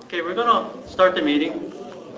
Okay, we're gonna start the meeting.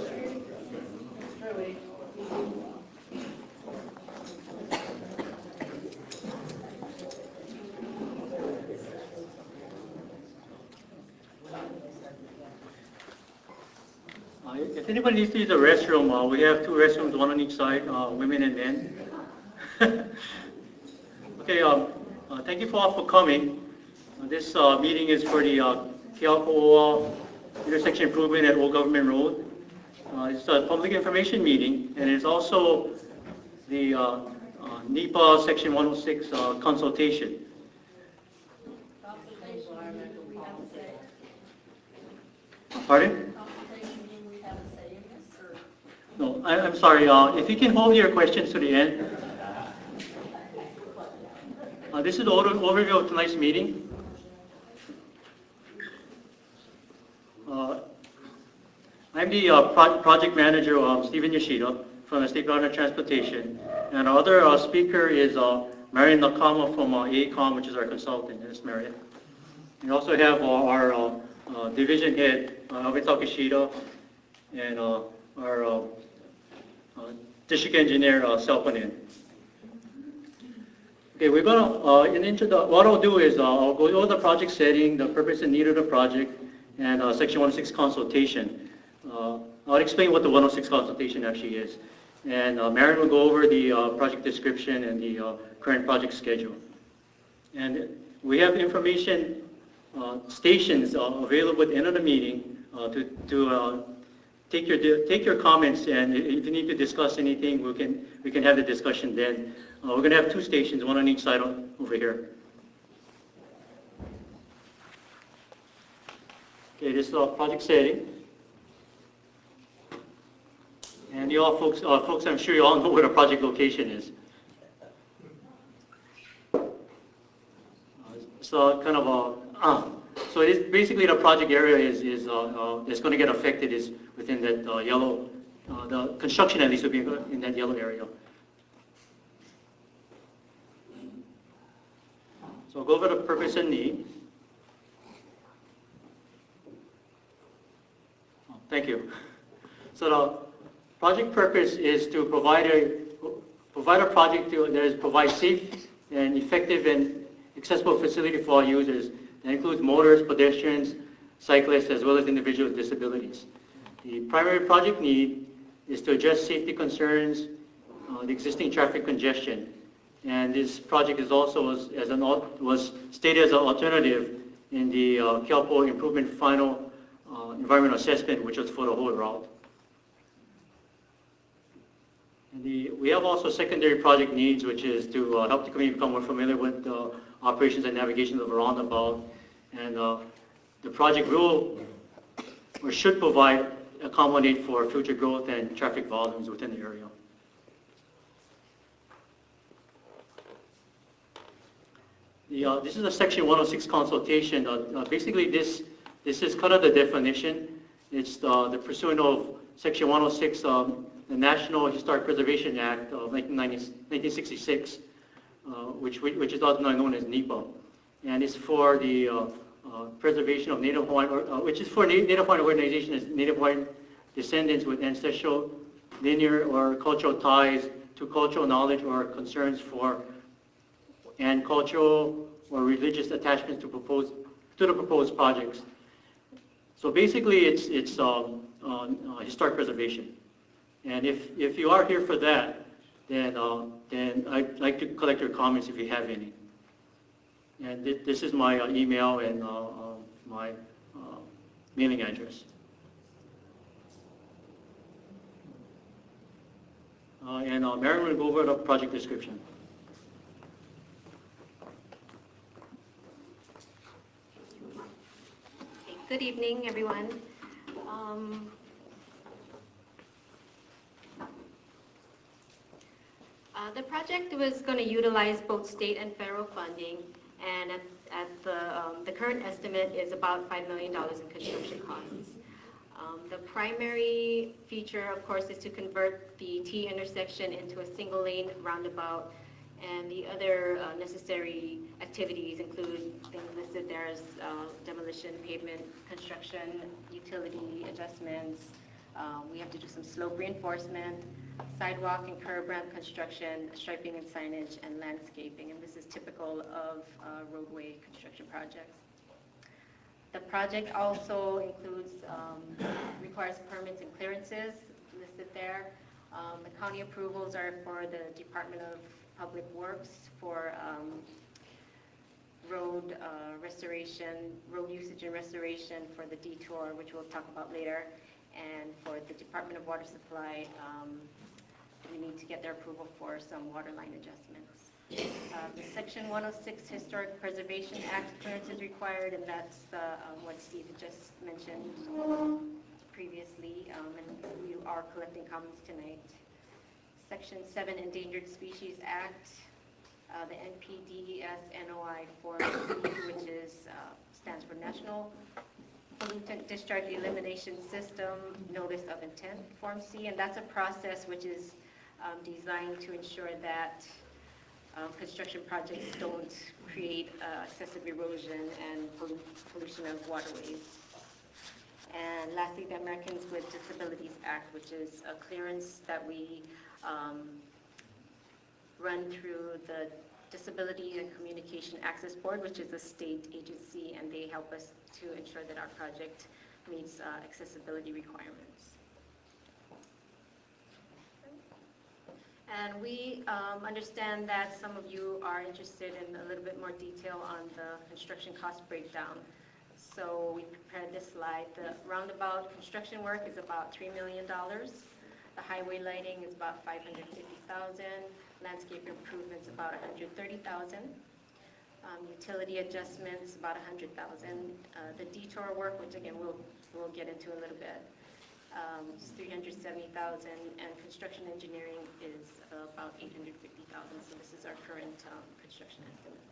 If anybody needs to use the restroom, we have two restrooms, one on each side, women and men. Okay, thank you all for coming. This meeting is for the Kealpo intersection improvement at Old Government Road. It's a public information meeting, and it's also the NEPA Section 106 consultation. Pardon? No, I'm sorry. If you can hold your questions to the end. This is the overview of tonight's meeting. I'm the project manager, Stephen Yoshida, from the State Department of Transportation. And our other speaker is Marian Nakama from AECOM, which is our consultant. Ms. Marian. We also have our division head, Avita Kishida, and our district engineer, Selpanen. Okay, we're gonna, what I'll do is I'll go over the project setting, the purpose and need of the project, and Section 106 consultation. I'll explain what the 106 consultation actually is. And Marian will go over the project description and the current project schedule. And we have information stations available at the end of the meeting to take your comments, and if you need to discuss anything, we can have the discussion then. We're going to have two stations, one on each side over here. Okay, this is our project setting. And you all folks, I'm sure you all know where the project location is. So kind of so it's basically the project area is going to get affected is within that yellow, the construction at least will be in that yellow area. So I'll go over the purpose and need. Oh, thank you. So the project purpose is to provide a project that provides safe and effective and accessible facility for all users. That includes motorists, pedestrians, cyclists, as well as individuals with disabilities. The primary project need is to address safety concerns, the existing traffic congestion. And this project is also was stated as an alternative in the Kealpo Improvement Final Environmental Assessment, which was for the whole route. And we have also secondary project needs, which is to help the community become more familiar with operations and navigation of the roundabout. And the project will or should accommodate for future growth and traffic volumes within the area. This is a Section 106 consultation. Basically, this is kind of the definition. It's the pursuant of Section 106, the National Historic Preservation Act of 1966, which is also known as NEPA, and it's for the preservation of Native Hawaiian, which is for Native Hawaiian organization as Native Hawaiian descendants with ancestral, linear, or cultural ties to cultural knowledge or concerns for and cultural or religious attachments to the proposed projects. So basically, it's historic preservation. And if you are here for that, then I'd like to collect your comments if you have any. And this is my email and my mailing address. And Marian will go over the project description. Good evening, everyone. The project was going to utilize both state and federal funding, and the current estimate is about $5 million in construction costs. The primary feature, of course, is to convert the T intersection into a single-lane roundabout And the other necessary activities include things listed there as demolition, pavement, construction, utility adjustments. We have to do some slope reinforcement, sidewalk and curb ramp construction, striping and signage, and landscaping. And this is typical of roadway construction projects. The project also includes, requires permits and clearances listed there. The county approvals are for the Department of Public Works for road restoration, road usage and restoration for the detour, which we'll talk about later. And for the Department of Water Supply, we need to get their approval for some water line adjustments. The Section 106 Historic Preservation Act clearance is required, and that's what Steve had just mentioned previously, and we are collecting comments tonight. Section 7 Endangered Species Act, the NPDES NOI Form C, which stands for National Pollutant Discharge Elimination System Notice of Intent, Form C, and that's a process which is designed to ensure that construction projects don't create excessive erosion and pollution of waterways. And lastly, the Americans with Disabilities Act, which is a clearance that we run through the Disability and Communication Access Board, which is a state agency, and they help us to ensure that our project meets accessibility requirements. And we understand that some of you are interested in a little bit more detail on the construction cost breakdown. So we prepared this slide. The roundabout construction work is about $3 million. The highway lighting is about $550,000. Landscape improvements about $130,000. Utility adjustments about $100,000. The detour work, which again we'll get into a little bit, is $370,000, and construction engineering is about $850,000. So this is our current construction estimate.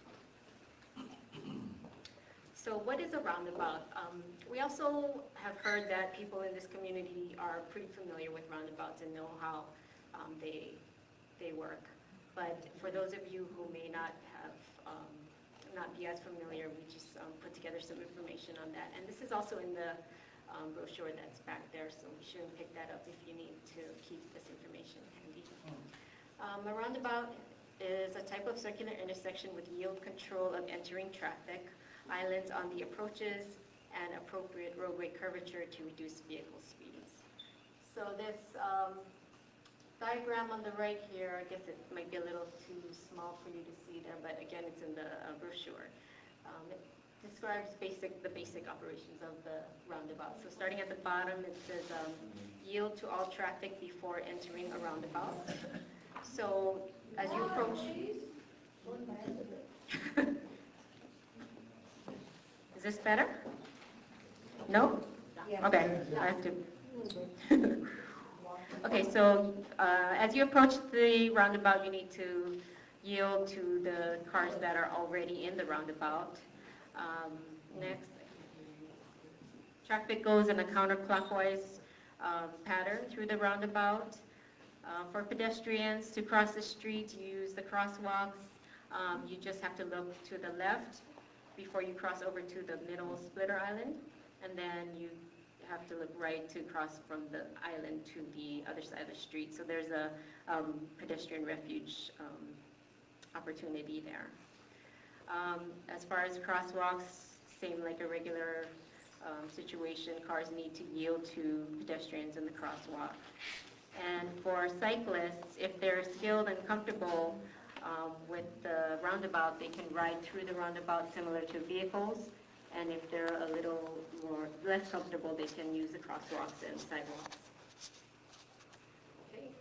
So what is a roundabout? We also have heard that people in this community are pretty familiar with roundabouts and know how they work. But for those of you who may not have, not be as familiar, we just put together some information on that. And this is also in the brochure that's back there, so you shouldn't pick that up if you need to keep this information handy. A roundabout is a type of circular intersection with yield control of entering traffic, islands on the approaches, and appropriate roadway curvature to reduce vehicle speeds. So this diagram on the right here, I guess it might be a little too small for you to see there, but again, it's in the brochure. It describes the basic operations of the roundabout. So starting at the bottom, it says yield to all traffic before entering a roundabout. So as you approach... Is this better? No? Okay, I have to... Okay, so as you approach the roundabout, you need to yield to the cars that are already in the roundabout. Next, traffic goes in a counterclockwise pattern through the roundabout. For pedestrians to cross the street, use the crosswalks. You just have to look to the left before you cross over to the middle splitter island, and then you have to look right to cross from the island to the other side of the street. So there's a pedestrian refuge opportunity there. As far as crosswalks, same like a regular situation, cars need to yield to pedestrians in the crosswalk. And for cyclists, if they're skilled and comfortable with the roundabout, they can ride through the roundabout similar to vehicles. And if they're a little less comfortable, they can use the crosswalks and sidewalks. Okay.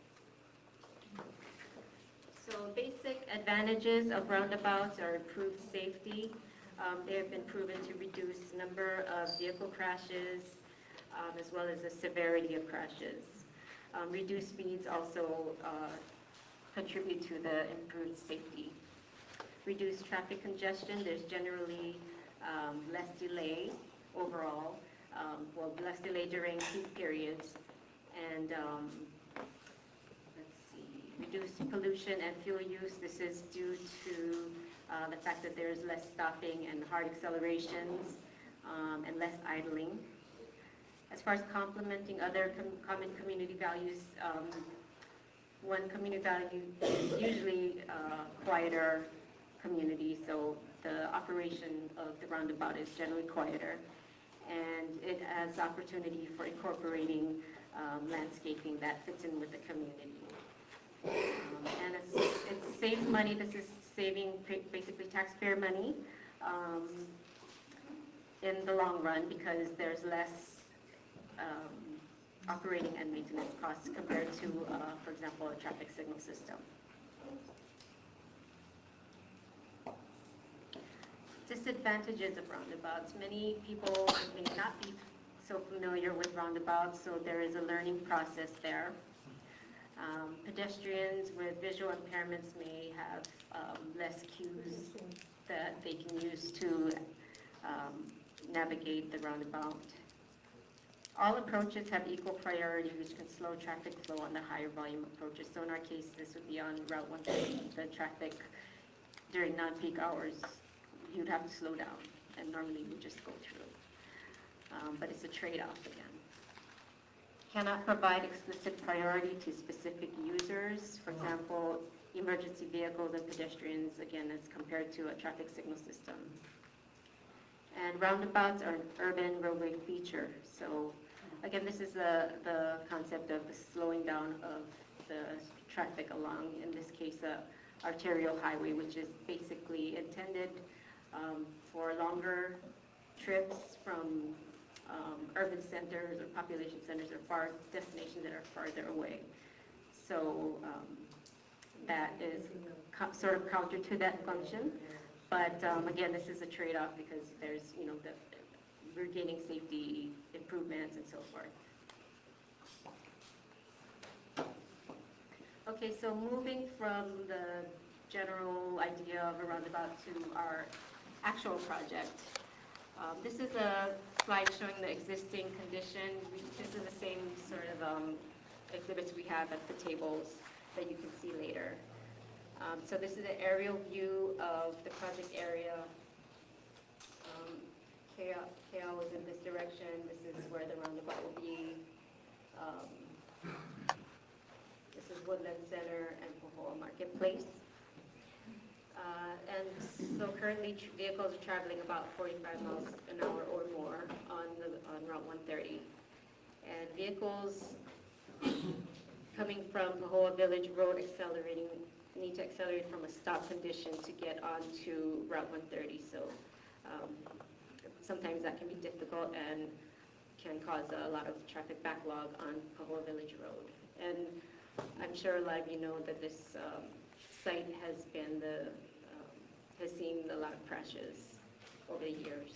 So basic advantages of roundabouts are improved safety. They have been proven to reduce number of vehicle crashes, as well as the severity of crashes. Reduced speeds also contribute to the improved safety. Reduced traffic congestion. There's generally less delay overall, less delay during peak periods, and let's see, reduce pollution and fuel use. This is due to the fact that there's less stopping and hard accelerations and less idling. As far as complementing other common community values, one community value is usually quieter community, so the operation of the roundabout is generally quieter, and it has opportunity for incorporating landscaping that fits in with the community. And it saves money. This is saving basically taxpayer money in the long run, because there's less operating and maintenance costs compared to, for example, a traffic signal system. Disadvantages of roundabouts. Many people may not be so familiar with roundabouts, so there is a learning process there. Pedestrians with visual impairments may have less cues that they can use to navigate the roundabout. All approaches have equal priority, which can slow traffic flow on the higher volume approaches. So in our case, this would be on Route 130. The traffic during non-peak hours, you'd have to slow down, and normally you just go through. But it's a trade-off again. Cannot provide explicit priority to specific users. For example, emergency vehicles and pedestrians, again, as compared to a traffic signal system. And roundabouts are an urban roadway feature. So again, this is the concept of the slowing down of the traffic along, in this case, arterial highway, which is basically intended for longer trips from urban centers or population centers or far destinations that are farther away. So that is sort of counter to that function. But again, this is a trade-off because there's, we're gaining safety improvements and so forth. Okay, so moving from the general idea of a roundabout to our actual project. This is a slide showing the existing condition. This is the same sort of exhibits we have at the tables that you can see later. So this is an aerial view of the project area. KL is in this direction. This is where the roundabout will be. This is Woodland Center and Pahoa Marketplace. And so currently vehicles are traveling about 45 miles an hour or more on Route 130. And vehicles coming from Pahoa Village Road need to accelerate from a stop condition to get onto Route 130. So sometimes that can be difficult and can cause a lot of traffic backlog on Pahoa Village Road. And I'm sure a lot of you know that this site has seen a lot of crashes over the years.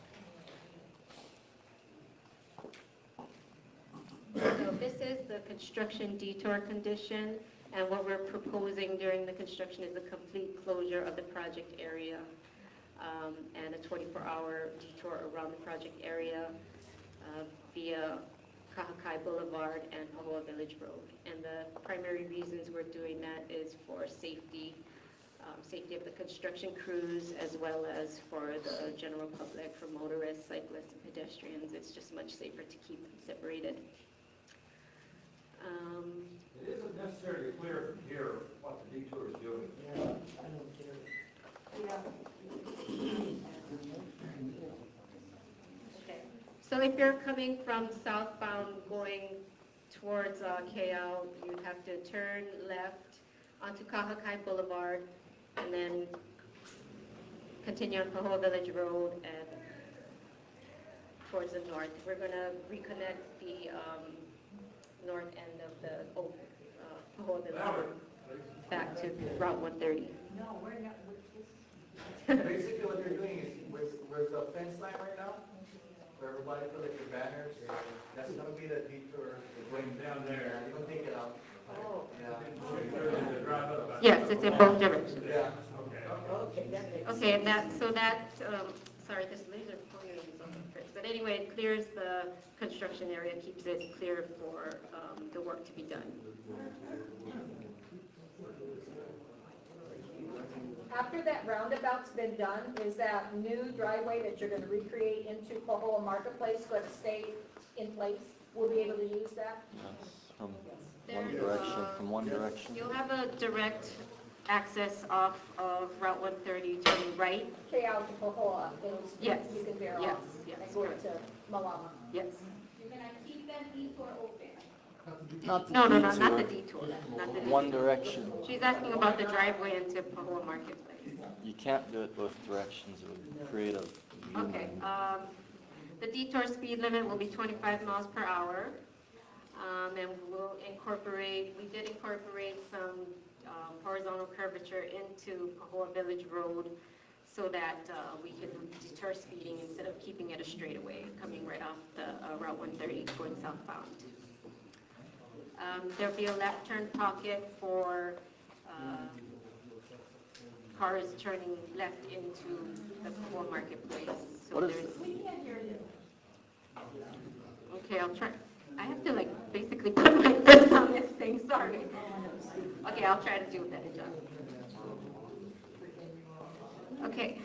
So this is the construction detour condition, and what we're proposing during the construction is the complete closure of the project area and a 24-hour detour around the project area via Kahakai Boulevard and Pahoa Village Road. And the primary reasons we're doing that is for safety of the construction crews, as well as for the general public, for motorists, cyclists, and pedestrians. It's just much safer to keep them separated. It isn't necessarily clear from here what the detour is doing. Yeah, I don't get it. Okay. So if you're coming from southbound going towards KL, you have to turn left onto Kahakai Boulevard and then continue on Pahoa Village Road and towards the north. We're going to reconnect the north end of the old Pahoa Village Road back to Route 130. No, we're not. Basically what they're doing is, where's the fence line right now? Where everybody put like their banners, that's gonna be the detour. Going down there. You're gonna take it out. Oh. Yeah. Yes, it's in both directions. Yeah. Okay, that makes Okay, and sorry, this laser pointer is on the fritz. But anyway, it clears the construction area, keeps it clear for the work to be done. After that roundabout's been done, is that new driveway that you're gonna recreate into Pahoa Marketplace gonna stay in place? We'll be able to use that? Yes, from There, one direction, uh, from one direction. You'll have a direct access off of Route 130 turning right. Okay, out to Pahoa, and Yes. you can veer Yes, off yes, and go correct. to Malama. Yes. You're gonna keep that detour open? Not the No, not the detour, detour. Not the one detour. direction. She's asking about the driveway into Pahoa Marketplace. You can't do it both directions, it would create a Okay, U-turn. the detour speed limit will be 25 miles per hour. And we did incorporate some horizontal curvature into Pahoa Village Road so that we can deter speeding instead of keeping it a straightaway coming right off the Route 130 going southbound. There'll be a left turn pocket for cars turning left into the Pahoa Marketplace. So What is there's- it? We can't hear you. Okay, I'll try. I have to basically put my foot on this thing, sorry. Okay, I'll try to do a better job. Okay,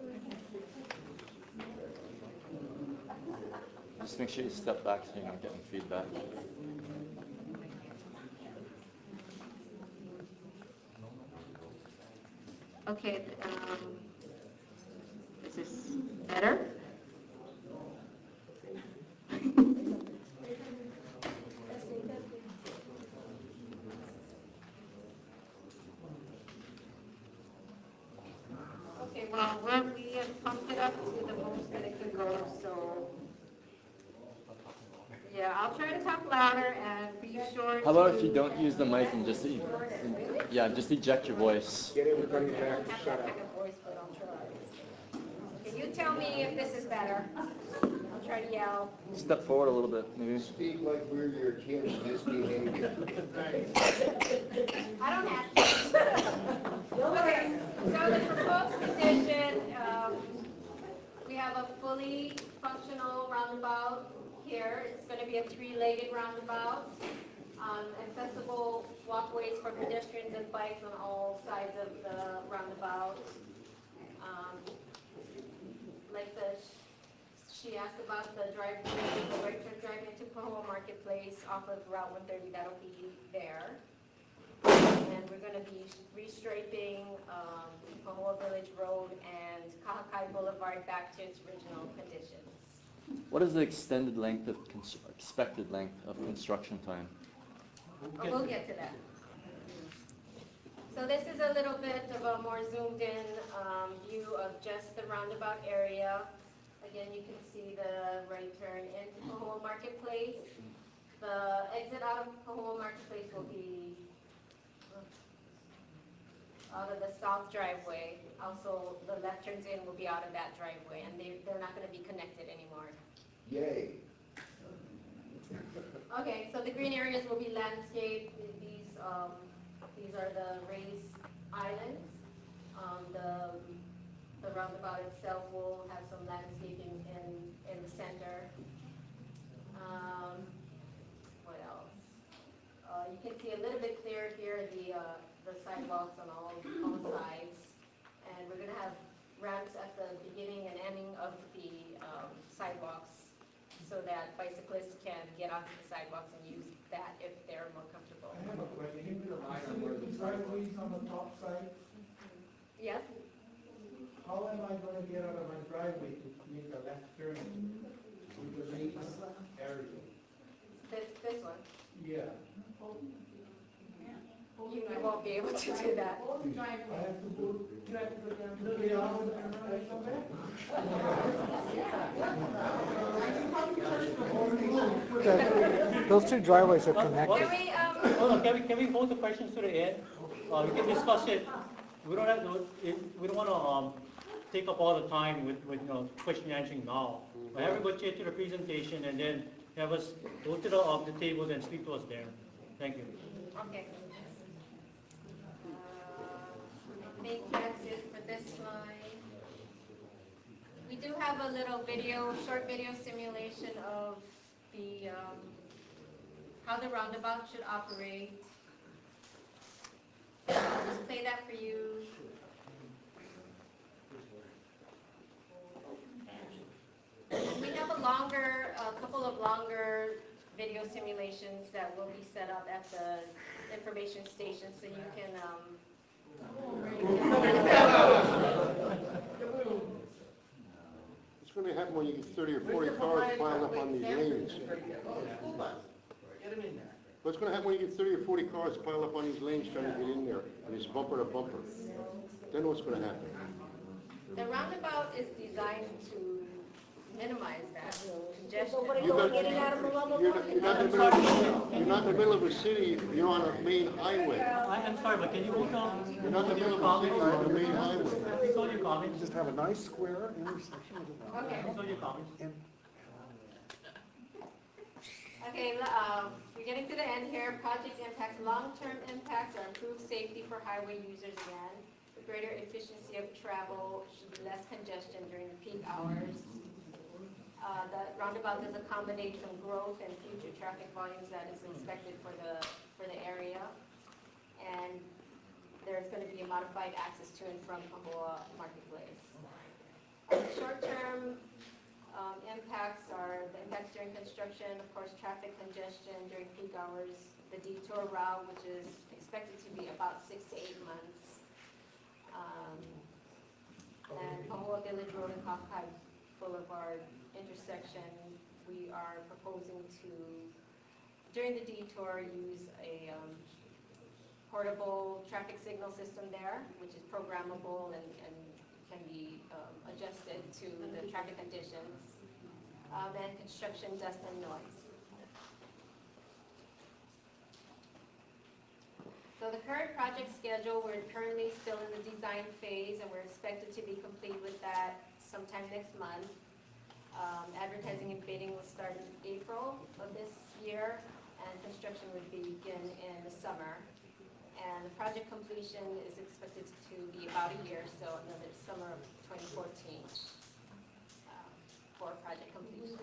Just make sure you step back so you're not getting feedback. okay, is this better? Okay, well, we have pumped it up to the most that it can go, so. Yeah, I'll try to talk louder and be sure. How about if to- you don't use the mic and just, yeah, just eject your voice. I don't have that kind of voice, but I'll try. Can you tell me if this is better? I'll try to yell. Step forward a little bit, maybe. Speak like we're your kids, misbehaving. I don't have to. Okay, so the proposed condition, we have a fully functional roundabout here. It's going to be a three-legged roundabout. Accessible walkways for pedestrians and bikes on all sides of the roundabout. She asked about the right turn drive into Pahoa Marketplace off of Route 130, that'll be there. And we're gonna be restriping Pahoa Village Road and Kahakai Boulevard back to its original conditions. What is the extended length of, expected length of construction time? Oh, we'll get to that. So this is a little bit of a more zoomed in view of just the roundabout area. Again, you can see the right turn into Pahoa Marketplace. The exit out of Pahoa Marketplace will be out of the south driveway. Also, the left turns in will be out of that driveway, and they're not going to be connected anymore. Yay. Okay, so the green areas will be landscaped. These are the raised islands. The roundabout itself will have some landscaping in the center. What else? You can see a little bit clearer here the sidewalks on all sides. And we're going to have ramps at the beginning and ending of the sidewalks so that bicyclists can get onto the sidewalks and use that if they're more comfortable. I have a question, can you put a line on where the driveways on the top side? Yes? How am I gonna get out of my driveway to make a left turn with the raised area? This one. Yeah, You won't be able to do that. I have to go to the house and come back? Those two driveways are Can connected. we, Hold on, can we hold the questions to the end? We can discuss it. We don't have to, we don't want to take up all the time with question answering now. But everybody get to the presentation and then have us go to the tables and speak to us there. Thank you. okay. I think that's it for this slide. We do have a little short video simulation of the, how the roundabout should operate. I'll just play that for you. We have a couple of longer video simulations that will be set up at the information station so you can, What's going to happen when you get 30 or 40 cars piled up on these lanes? Get them in there. What's going to happen when you get 30 or 40 cars piled up on these lanes trying to get in there, and it's bumper to bumper? Then what's going to happen? the roundabout is designed to minimize that congestion. Somebody You going got- in and out of the level? You're not in the middle of a- you're not in the middle of a city, you're on a main highway. I'm sorry, but can you hold on? You're not in the middle of a city, you're on a main highway. Please hold your comments. Just have a nice square intersection with a Okay. Please hold your comments. Okay, we're getting to the end here. Project impacts, long-term impacts are improved safety for highway users again, greater efficiency of travel, should be less congestion during the peak hours. The roundabout does accommodate some growth and future traffic volumes that is expected for the area. And there's going to be a modified access to and from Pahoa Marketplace. Short-term impacts are the impacts during construction, of course, traffic congestion during peak hours, the detour route, which is expected to be about 6 to 8 months, and Pahoa Village Road and Kafkai Boulevard intersection. We are proposing to, during the detour, use a portable traffic signal system there, which is programmable and can be adjusted to the traffic conditions, and construction dust and noise. So the current project schedule, we're currently still in the design phase, and we're expected to be complete with that sometime next month. Advertising and bidding will start in April of this year, and construction would begin in the summer. And the project completion is expected to be about a year, so another summer of 2014 for project completion.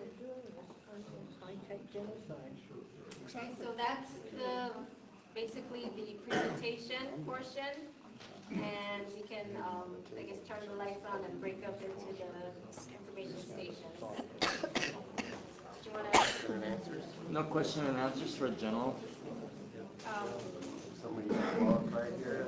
Okay, so that's basically the presentation portion, and we can, I guess, turn the lights on and break up into the information station. Do you want to? No question and answers for general. Somebody qualified here.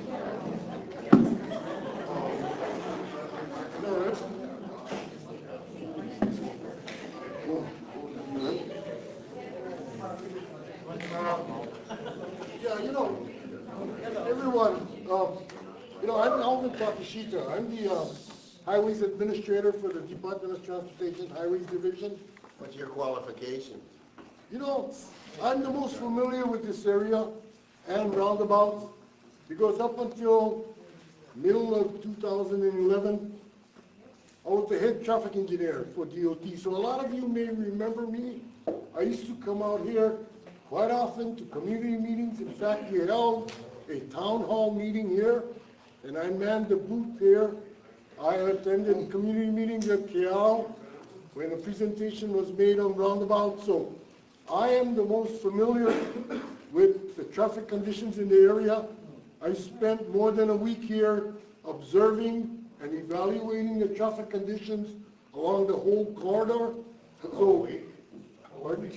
Yeah, everyone, I'm Alvin Takashita. I'm the Highways Administrator for the Department of Transportation Highways Division. What's your qualification? I'm the most familiar with this area and roundabouts because up until middle of 2011, I was the head traffic engineer for DOT. So a lot of you may remember me. I used to come out here quite often to community meetings. In fact, we held a town hall meeting here, and I manned the booth here. I attended community meetings at Keao when a presentation was made on roundabout. So I am the most familiar with the traffic conditions in the area. I spent more than a week here observing and evaluating the traffic conditions along the whole corridor. So, pardon?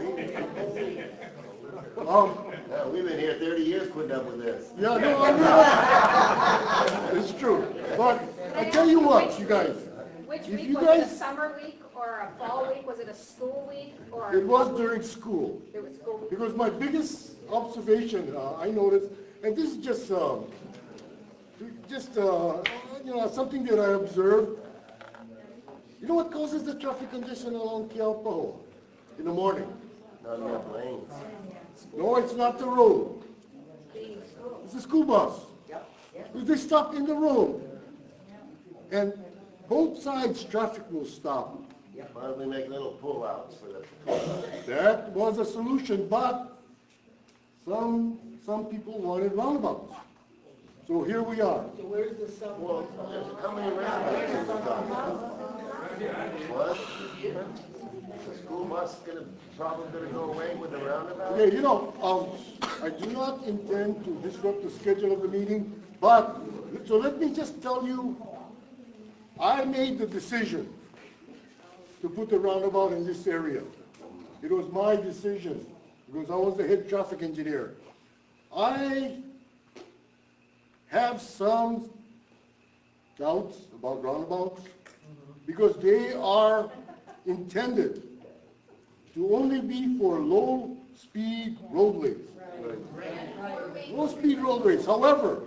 We've been here 30 years putting up with this. Yeah, no, I know. It's true. But I tell you what, you guys. Which If week, you was it a guys- summer week or a fall week? Was it a school week or? It was during school. It was school week. Because my biggest observation, I noticed, and this is just something that I observed. You know what causes the traffic congestion along Keaupahoa in the morning? Not enough lanes. No, it's not the road. It's the school bus. They stop in the road. And both sides traffic will stop. Why don't we make little pull-outs for the... That was a solution, but some people wanted roundabouts. So here we are. So where's the sub? Well, how many roundabouts have we got? What? school bus probably gonna go away with the roundabout? Okay, I do not intend to disrupt the schedule of the meeting, but, so let me just tell you, I made the decision to put the roundabout in this area. It was my decision, because I was the head traffic engineer. I have some doubts about roundabouts, because they are intended to only be for low-speed roadways. Low-speed roadways. However,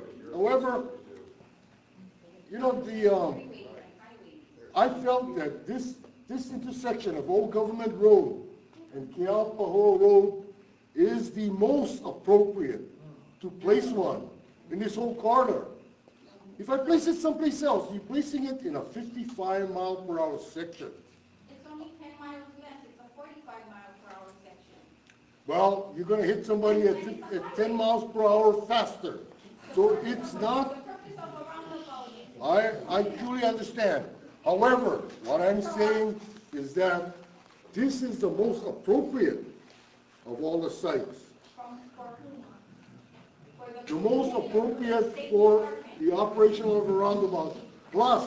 I felt that this intersection of Old Government Road and Kealpaho Road is the most appropriate to place one in this whole corridor. If I place it someplace else, you're placing it in a 55-mile-per-hour section. It's only 10 miles less, it's a 45-mile-per-hour section. Well, you're gonna hit somebody at 10 miles per hour faster. So it's not, The purpose of a roundabout is I truly understand. However, what I'm saying is that this is the most appropriate of all the sites. for whom? For The most appropriate for the operation of a roundabout. Plus,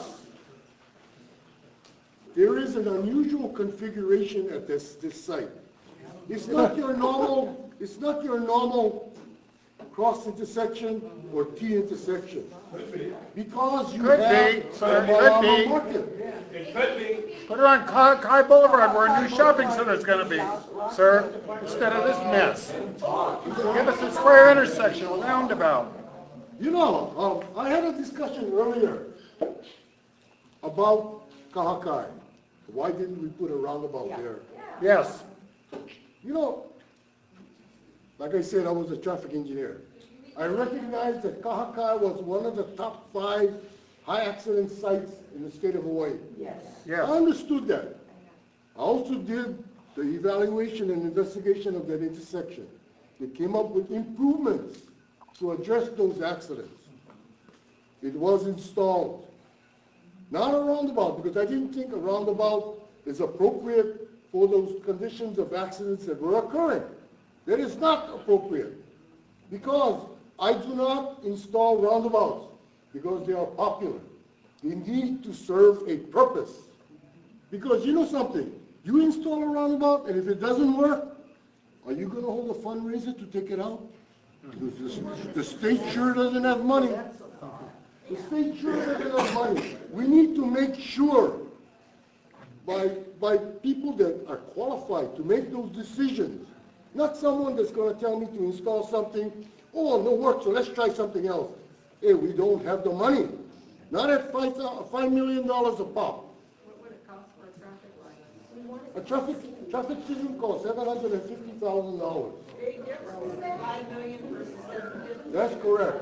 there is an unusual configuration at this site. It's not your normal cross intersection or T intersection. Because you Could have be, a sir, could Marama be. market. It could be. Put it on Kai Boulevard where a new shopping center is gonna be, sir, instead of this mess. Give us a square intersection, a roundabout. I had a discussion earlier about Kahakai. Why didn't we put a roundabout there? Yes. Like I said, I was a traffic engineer. I recognized that Kahakai was one of the top 5 high accident sites in the state of Hawaii. Yes. Yes. I understood that. I also did the evaluation and investigation of that intersection. They came up with improvements to address those accidents. It was installed. Not a roundabout, because I didn't think a roundabout is appropriate for those conditions of accidents that were occurring. That is not appropriate, because I do not install roundabouts because they are popular. They need to serve a purpose. Because you know something, you install a roundabout, and if it doesn't work, are you going to hold a fundraiser to take it out? Because the state sure doesn't have money. The state sure doesn't have money. We need to make sure by people that are qualified to make those decisions, not someone that's going to tell me to install something, oh, no work, so let's try something else. Hey, we don't have the money. Not at $5 million a pop. What would it cost for a traffic light? A traffic system costs $750,000. Big difference, 5 million versus 750. That's correct.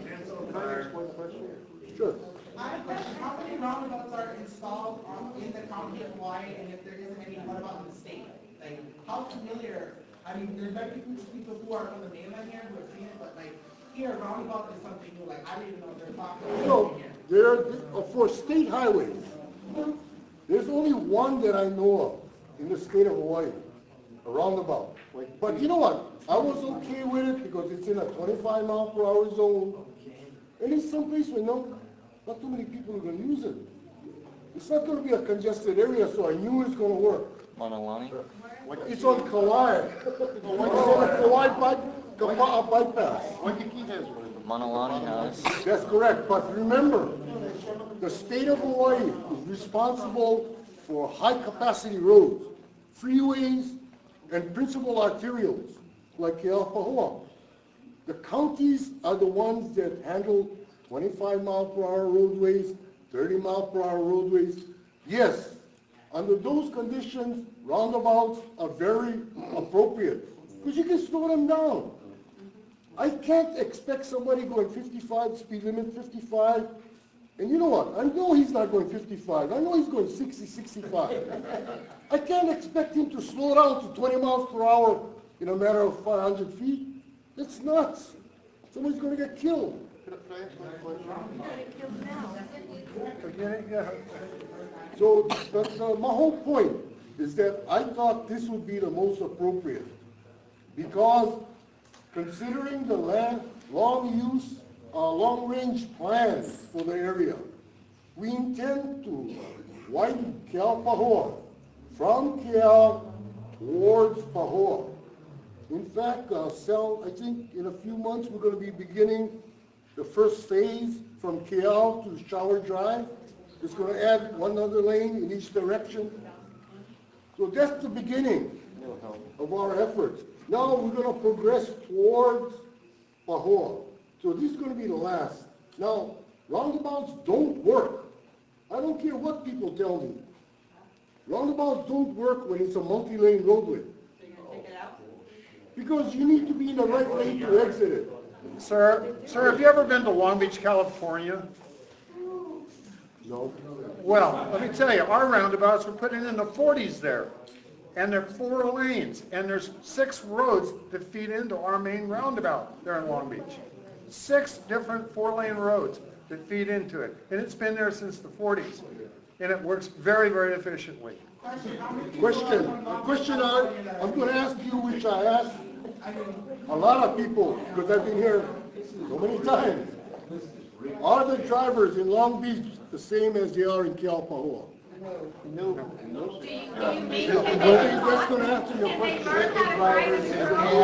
Sure. How many roundabouts are installed in the county of Hawaii, and if there isn't any, what about in the state? Like, how familiar, there might be people who are on the mainland here who have seen it, but like, here, roundabout is something new, like, I didn't even know they're talking about it here. For state highways, there's only one that I know of in the state of Hawaii, a roundabout. But you know what? I was okay with it because it's in a 25-mile-per-hour zone. And it's someplace where not too many people are going to use it. It's not going to be a congested area, so I knew it's going to work. Manalani? It's on Kauai. It's on the Kauai bypass. Manalani has. That's correct, but remember, the state of Hawaii is responsible for high-capacity roads, freeways, and principal arterials, like Kealpahoa. The counties are the ones that handle 25-mile-per-hour roadways, 30-mile-per-hour roadways. Yes, under those conditions, roundabouts are very appropriate, because you can slow them down. I can't expect somebody going 55, speed limit 55, and you know what? I know he's not going 55. I know he's going 60, 65. I can't expect him to slow down to 20 miles per hour in a matter of 500 feet. That's nuts. Somebody's going to get killed. So my whole point is that I thought this would be the most appropriate. Because considering the long-range plans for the area, we intend to widen Keal Pahoa from Keal towards Pahoa. In fact, I think in a few months, we're going to be beginning the first phase from Keal to Shower Drive. It's going to add one other lane in each direction. So that's the beginning of our efforts. Now we're going to progress towards Pahoa. So this is going to be the last. Now, roundabouts don't work. I don't care what people tell me. Roundabouts don't work when it's a multi-lane roadway. So you're gonna take it out? Because you need to be in the right lane to exit it. Sir, have you ever been to Long Beach, California? No. Well, let me tell you, our roundabouts were put in the 40s there. And they're 4 lanes, and there's 6 roads that feed into our main roundabout there in Long Beach. 6 different 4-lane roads that feed into it. And it's been there since the 40s. And it works very, very efficiently. Question I'm going to ask you, which I asked a lot of people, because I've been here so many times. Are the drivers in Long Beach the same as they are in Keal Pahoa? Do you mean, That's going to answer your can they question. learn how to drive in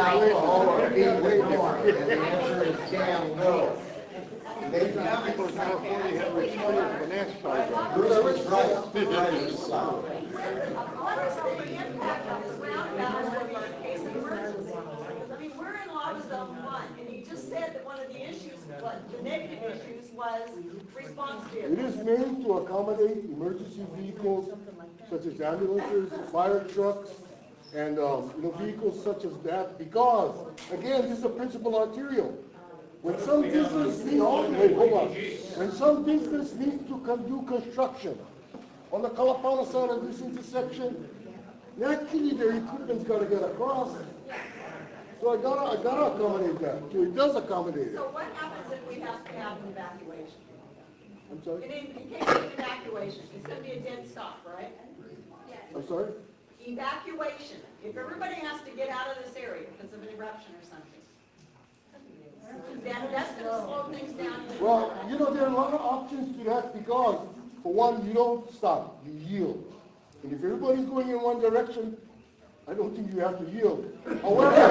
The answer is damn no. They, people in California have experienced the NASCAR driver. Whoever's right. What is the impact of this roundabout in case of emergency? I mean, we're in law zone 1, and you just said that one of the issues, the negative issues was response It vehicles. is made to accommodate emergency vehicles such as ambulances, fire trucks, and vehicles such as that, because, again, this is a principal arterial. When some business needs to do construction on the Kalapana side of this intersection, naturally their equipment's got to get across. So I gotta accommodate that. So it does accommodate it. So what happens if we have to have an evacuation? I'm sorry? In case of evacuation, it's going to be a dead stop, right? I'm sorry? Evacuation, if everybody has to get out of this area because of an eruption or something. That's going to slow things down. Well, there are a lot of options to that because, for one, you don't stop, you yield. And if everybody's going in one direction, I don't think you have to yield. However,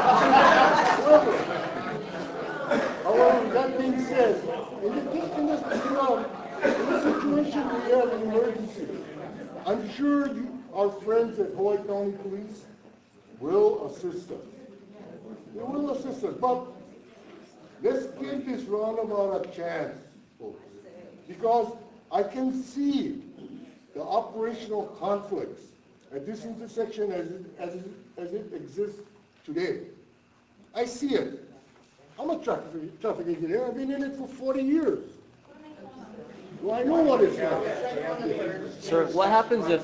that being said, in this situation we have an emergency, I'm sure our friends at Hawaii County Police will assist us. They will assist us, but let's give this roundabout a chance, folks. Because I can see the operational conflicts at this intersection as it exists today. I see it. I'm a traffic engineer. I've been in it for 40 years. So I know what it's like. Sir, what happens if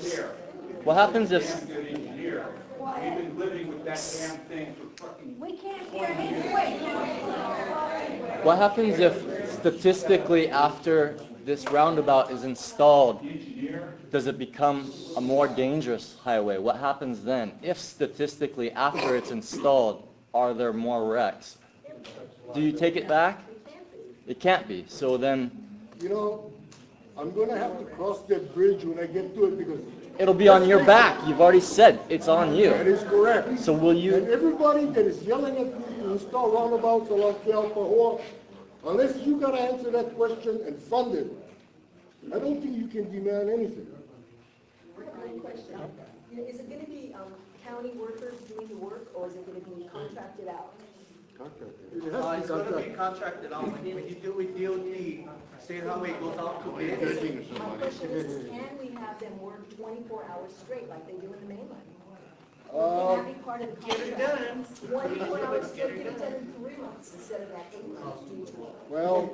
We've been living with that damn thing for fucking. We can't hear him. what happens if statistically after this roundabout is installed, does it become a more dangerous highway? What happens then? If statistically after it's installed, are there more wrecks? Do you take it back? It can't be. So then I'm going to have to cross that bridge when I get to it because it'll be on your back. You've already said it's on you. that is correct. So will you? And everybody that is yelling at me to install roundabouts along Keal Pahoa, unless you got to answer that question and fund it, I don't think you can demand anything. One question. Is it going to be county workers doing the work, or is it going to be contracted out? It has It's to going to be be contracted out. When you do with DOT, state highway goes out to bid. My question is, can we have them work 24 hours straight like they do in the mainland? Can that be part of the contract? 24 hours straight, give it done in 3 months instead of that 8 months. Well,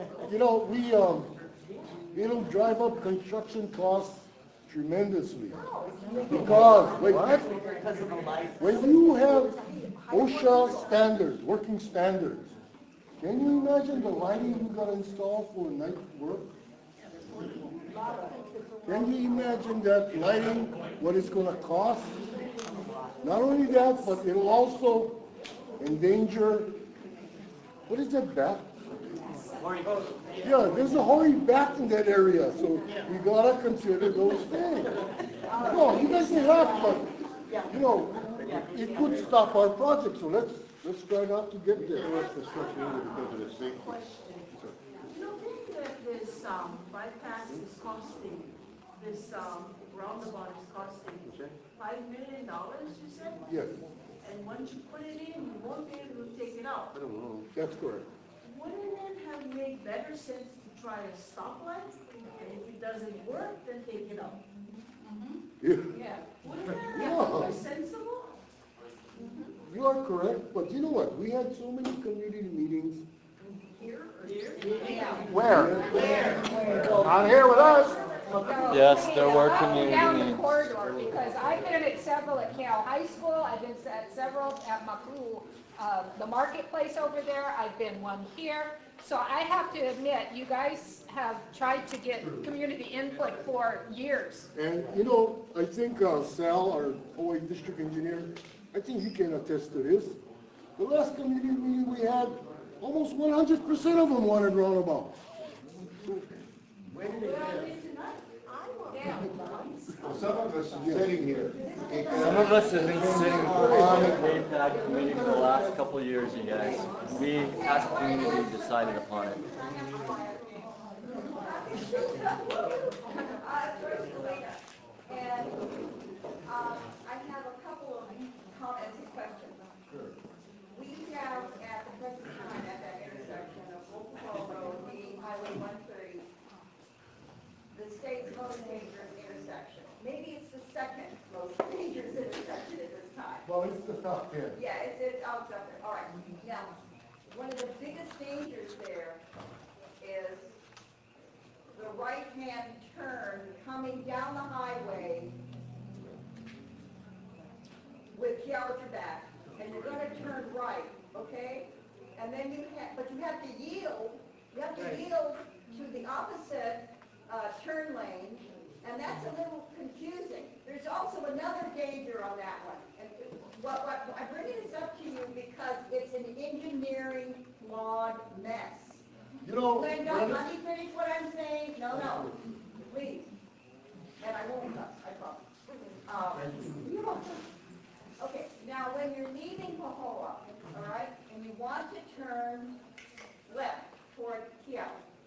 it'll drive up construction costs tremendously. Because, when you have OSHA standards, working standards, can you imagine the lighting you got to install for night work? Can you imagine that lighting, what it's gonna cost? Not only that, but it'll also endanger, what is that bat? Yeah, there's a hoary bat in that area, so we gotta consider those things. No, you guys can laugh, but, you know, it could stop our project, so let's try not to get there. You don't think that this bypass is costing, this roundabout is costing $5 million, you said? Yes, And once you put it in, you won't be able to take it out. that's correct. Wouldn't it have made better sense to try a stoplight? And if it doesn't work, then take it out. Yeah. Wouldn't that have been more sensible? You are correct, but you know what? We had so many community meetings. Here or here? Where? Not here with us. Yes, there were Down community the meetings. corridor, because I've been at several at Cal High School, I've been at several at Macru, the marketplace over there, I've been one here. So I have to admit, you guys have tried to get community input for years. And, you know, I think Sal, our Hawaii District Engineer, I think he can attest to this. The last community meeting we had, almost 100% of them wanted roundabouts. Some of us are sitting here. Some of us have been sitting on the Maytag committee for the last couple of years, you guys. We, as a community, decided upon it. And I have a couple of comments and questions. We have at the present time at that intersection of Oklahoma Road being Highway 130, the state's most dangerous intersection. Maybe it's the second most dangerous intersection at this time. Well, it's the top 10. Yeah, it's out there. All right. Now, one of the biggest dangers there is the right-hand turn coming down the highway with Gouger back, and you're gonna turn right, okay? And then but you have to yield, to the opposite, turn lane, and that's a little confusing. There's also another danger on that one. And I'm bringing this up to you because it's an engineering flawed mess. You know, Linda, let me finish what I'm saying. No, please. And I won't cuss, I promise. You won't. Okay, now when you're leaving Pahoa, all right, and you want to turn left toward Kiau,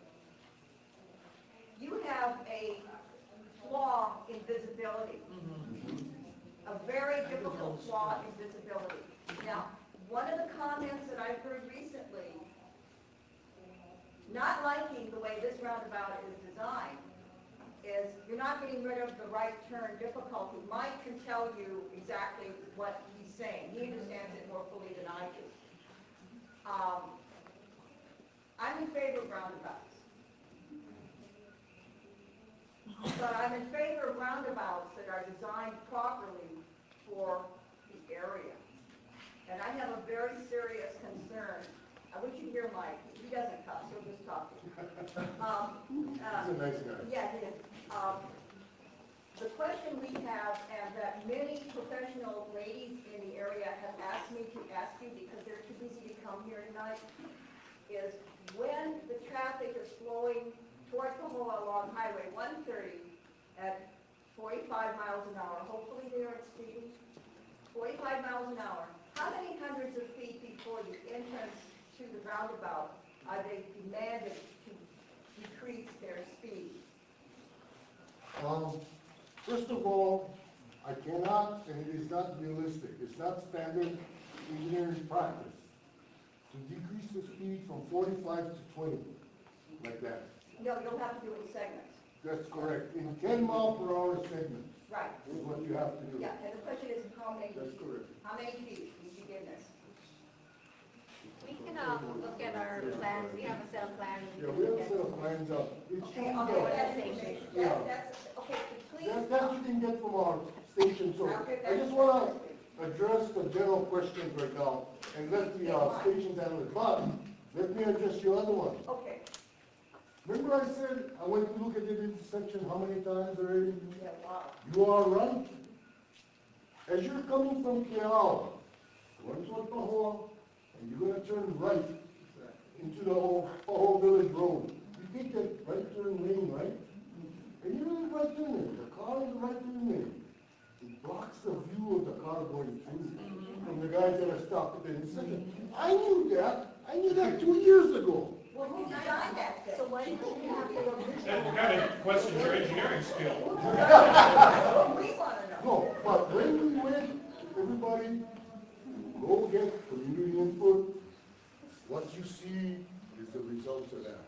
you have a flaw in visibility. A very difficult flaw in visibility. Now, one of the comments that I've heard recently, not liking the way this roundabout is designed, is you're not getting rid of the right turn difficulty. Mike can tell you exactly what he's saying. He understands it more fully than I do. I'm in favor of roundabouts. But I'm in favor of roundabouts that are designed properly for the area. And I have a very serious concern. I wish you'd hear Mike. He doesn't cuss, he'll just talk to you. He's a nice guy. Yeah, he is. The question we have, and that many professional ladies in the area have asked me to ask you because they're too busy to come here tonight, is when the traffic is flowing toward Pahoa along Highway 130 at 45 miles an hour, hopefully they aren't speeding, 45 miles an hour, how many hundreds of feet before the entrance to the roundabout are they demanded to decrease their speed? First of all, I cannot, and it is not realistic, it's not standard engineering practice to decrease the speed from 45 to 20, like that. No, you'll have to do it in segments. That's correct. In 10-mile-per-hour segments Right. is what you have to do. Yeah, and the question is how many That's feet? correct. How many feet you begin this? We can look at our plans, we have a set of plans. Yeah, we have a set of plans up. It's Okay, shown okay, there. that's, okay, please. That you can get from our station, so I just wanna address the general questions right now and let the stations handle it, but let me address your other one. Okay, Remember I said, I went to look at the intersection how many times already? Yeah, wow. You are right. As you're coming from Keala, going toward Pahoa, and you're gonna turn right into the old Pahoa Village Road. You take that right turn lane, right? And you're in the right turn lane, the car in the right turn lane. It blocks the view of the car going through from the guys that are stopped at the intersection. I knew that 2 years ago. Well, who designed that then? So why didn't you have the original? That kind of questions your engineering skill. We wanna know. No, but when we went, everybody, go get community input. What you see is the results of that.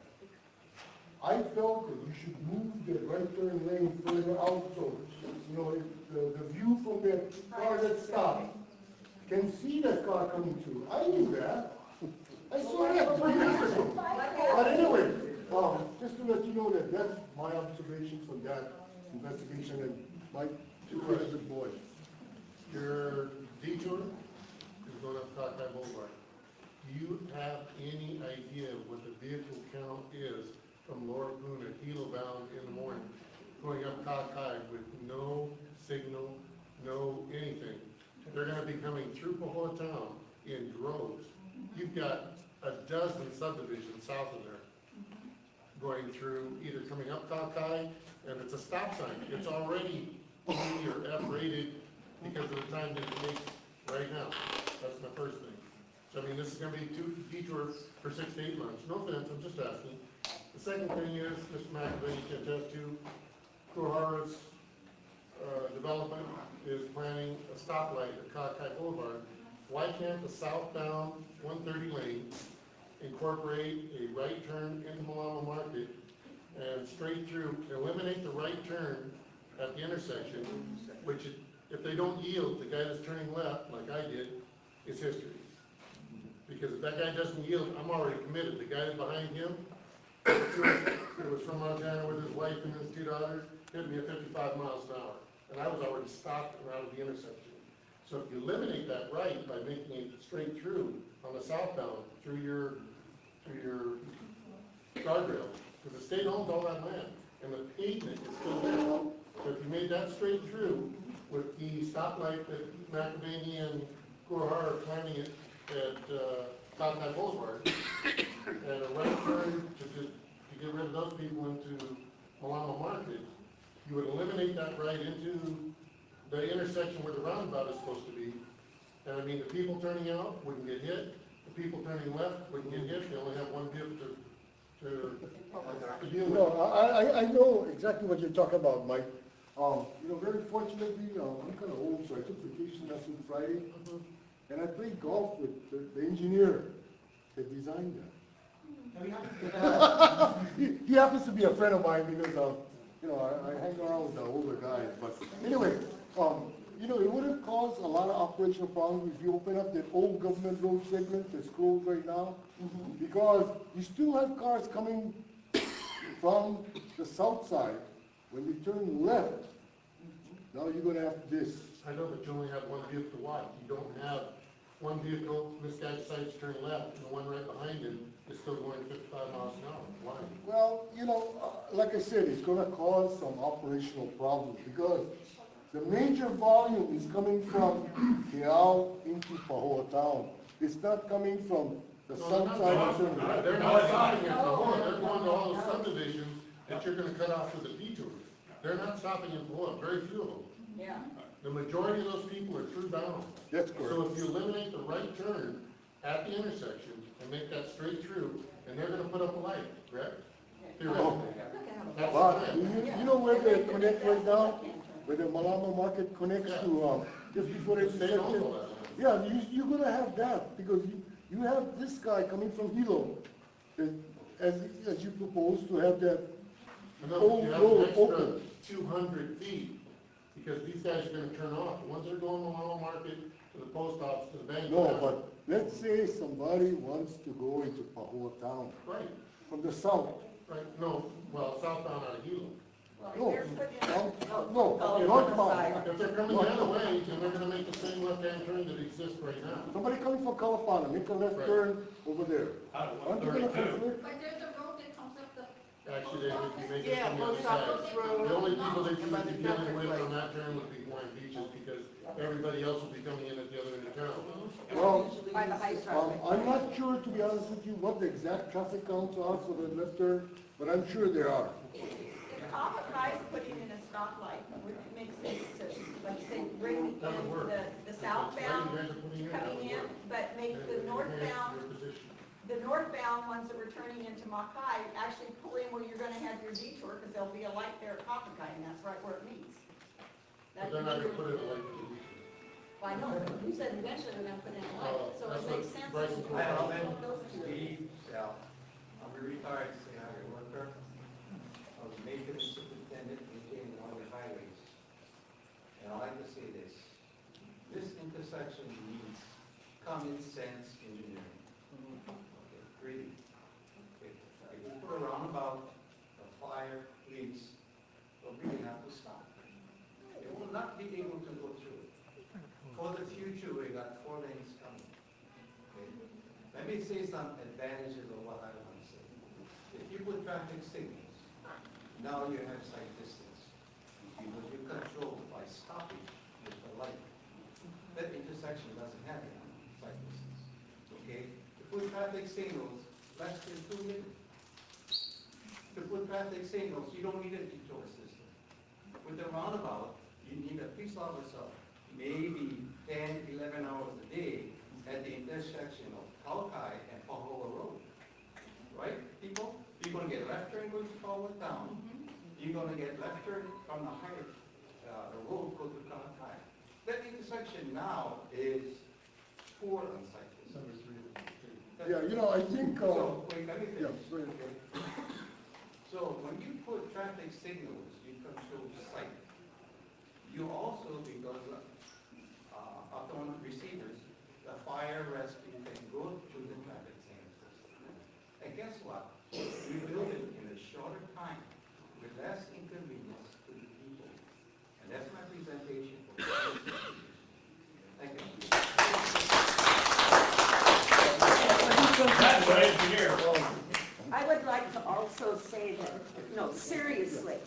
I felt that you should move the right turn lane further out, so, you know, the view from the car that stopped can see that car coming through. I knew that. I saw that 2 years ago. But anyway, just to let you know that that's my observations from that investigation, and my two questions, boys. Your detour is going up Cockeye Boulevard. Do you have any idea what the vehicle count is from Laura Boone at Hilo bound in the morning, going up Cockeye with no signal, no anything? They're gonna be coming through Pahoa town in droves. You've got a dozen subdivisions south of there going through, either coming up Cockeye, and it's a stop sign. It's already E or F rated because of the time that it takes right now. That's my first thing. So I mean, this is gonna be two detours for 6 to 8 months. No offense, I'm just asking. The second thing is, Mr. McAvey can attest to, Kuhara's development is planning a stoplight at Cockeye Boulevard. Why can't the southbound 130 lane incorporate a right turn into Malama Market and straight through, eliminate the right turn at the intersection, which if they don't yield, the guy that's turning left, like I did, is history. Because if that guy doesn't yield, I'm already committed. The guy behind him, who was from Montana with his wife and his 2 daughters, hit me at 55 miles an hour. And I was already stopped and out of the intersection. So if you eliminate that right by making it straight through on the southbound through your guardrail, because the state owns all that land and the pavement is still there. So if you made that straight through with the stoplight that McAvaney and Kuhara are planning it at Cockeye Boulevard, and a right turn to get rid of those people into Malama Market, you would eliminate that right into the intersection where the roundabout is supposed to be. And I mean, the people turning out wouldn't get hit, the people turning left wouldn't get hit, they only have one vehicle to deal with. No, I know exactly what you're talking about, Mike. You know, very fortunately, I'm kind of old, so I took vacation last week Friday, and I played golf with the engineer that designed that. He happens to be a friend of mine because, you know, I hang around with the older guys. But anyway, you know, it wouldn't cause a lot of operational problems if you open up that old government road segment that's closed right now, because you still have cars coming from the south side. When you turn left, now you're going to have this. I know, but you only have one vehicle to watch. You don't have one vehicle, this guy decides to turn left, and the one right behind him is still going 55 miles an hour. Why? Well, you know, like I said, it's going to cause some operational problems because the major volume is coming from Keal into Pahoa town. It's not coming from the south side of the They're not stopping at Pahoa, they're going to all the subdivisions that you're going to cut off with the detours. They're not stopping in Pahoa, very few of them. Yeah. The majority of those people are through bound. That's correct. So if you eliminate the right turn at the intersection and make that straight through, and they're gonna put up a light, correct? Theoretically. That's the But plan. you know where they connect right now? Where the Malama Market connects to, just before the State owns intersection? all that. Yeah, you're gonna have that, because you have this guy coming from Hilo, as you propose to have that And then whole you have road an extra open. 200 feet, because these guys are gonna turn off. The ones that are going to Malama Market, to the post office, to the bank. No, but let's say somebody wants to go into Pahoa town Right, from the south. right, no, well, southbound out of Hilo. No, northbound. If they're coming the other way, then they're gonna make the same left-hand turn that exists right now. Somebody coming from Kalapana, make a left Right. turn over there. Out of Aren't you gonna 132. conflict? But there's a road that comes up the accident if you make it Yeah, from the other Post Office side. Road. The only people that you and by would the be dealing traffic with light. on that turn would be Hawaiian Beaches, because everybody else will be coming in at the other end of town. Well, By the high traffic. I'm not sure, to be honest with you, what the exact traffic counts are for the left turn, but I'm sure there are. If Kapaka's putting in a stoplight, would it make sense to, like, say, bring in That would work. the southbound Right, you guys are putting in, that coming would in, work. but make the northbound, Your position. the northbound ones that were turning into Makai actually pull in where you're gonna have your detour, because there'll be a light there at Kapaka, and that's right where it meets. But they're not gonna put it like. Well, I know, but you said eventually we're gonna put in a light, so That's it what makes sense. Bryson to told Hi, us. Alvin. those two. Steve, Sal. I'm a retired senior worker. I was maintenance superintendent, maintaining all the highways. And I like to say this, this intersection needs common sense engineering. Okay, really. If you put a roundabout, the fire, police, will really have to stop. They will not be able to go through it. For the future, we got 4 lanes coming. Okay? Let me say some advantages of what I want to say. If you put traffic signals, now you have sight distance. Because you control by stopping with the light. That intersection doesn't have any sight distance. Okay? To put traffic signals, less than 2 minutes. To put traffic signals, you don't need a detour system. With the roundabout, you need a police officer, maybe 10, 11 hours a day at the intersection of Kaukai and Pahoa Road. Right, people? You're gonna get left turn going to Pahoa Town. You're gonna get left turn from the high, the road go to Kaukai. That intersection now is poor on sight distance. Yeah, you know, I think, So, wait, let me yeah, finish. go ahead. So when you put traffic signals, you control sight. You also, because autonomous receivers, the fire rescue can go through the traffic signals. And guess what? We build it in a shorter time with less inconvenience to the people. And that's my presentation. Thank you. That's what engineer. I would like to also say that, no, seriously,